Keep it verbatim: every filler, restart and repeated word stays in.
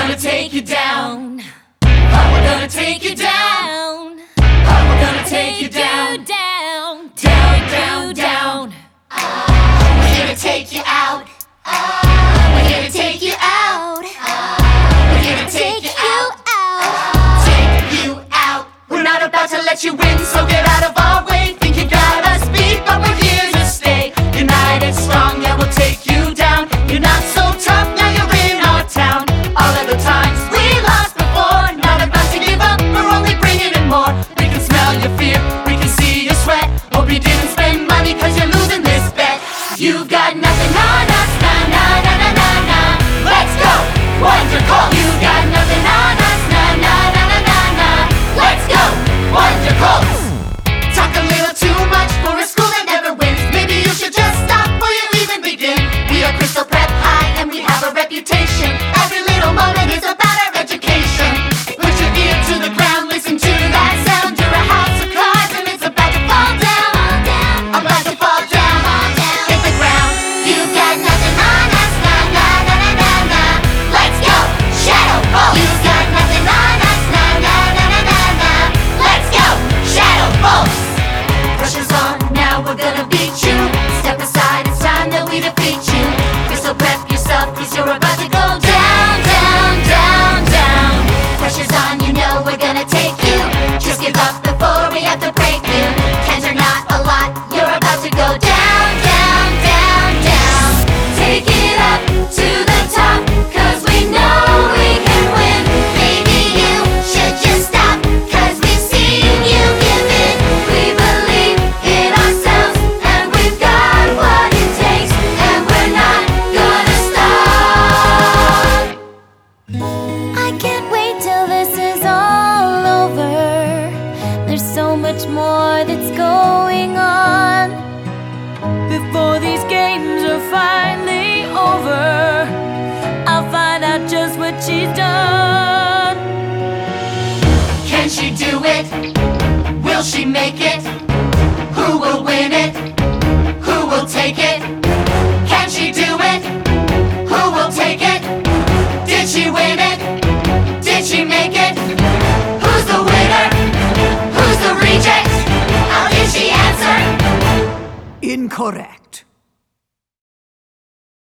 gonna take you down. We're gonna take you down. We're gonna take you down. Down, down, down, down. We're here to take you out. We're here to take you out. We're here to take you out. Take you out. We're not about to let you win, so get out of our way. Think you got us beat, but we're here to stay. United, strong, yeah, we'll take you down. You're not so tough, now you're in our town. All of the times we lost before, not about to give up, we're only bringing in more. We can smell your fear, we can see your sweat. Hope you didn't spend money cause you're losing this bet. You've got nothing on us, nah, nah, nah, nah, nah, nah. Let's go, Wonder Colts. You've got nothing on us, nah, nah, nah, nah, nah, nah. Let's go, Wonder Colts. Talk a little too much for a school that never wins. Maybe you should just stop before you even begin. We are Crystal Prep High and we have a reputation. Every little moment is about our education. Put your ear to the ground, listen to that sound. You're a house of cards and it's about to fall down. About to fall down, hit the ground. You've got nothing on us, nah, nah, nah, nah, nah, nah. Let's go, Shadow Bolts. You've got nothing on us, nah, nah, nah, nah, nah, nah. Let's go, Shadow Bolts. Pressure's on, now we're gonna beat you. Step aside, it's time that we defeat you. Crystal, prep yourself, cause you're about to go down, down, down, down. Pressure's on, you know we're gonna take you. Just give up before we have to break you. Cans are not a lot, you're about to go down, down, down, down. Take it up to the top, cause we know we can win. Maybe you should just stop, cause we've seen you give in. We believe in ourselves, and we've got what it takes, and we're not gonna stop. I can't wait till this is all over. There's so much more that's going on. Before these games are finally over, I'll find out just what she's done. Can she do it? Will she make it? Who will win it?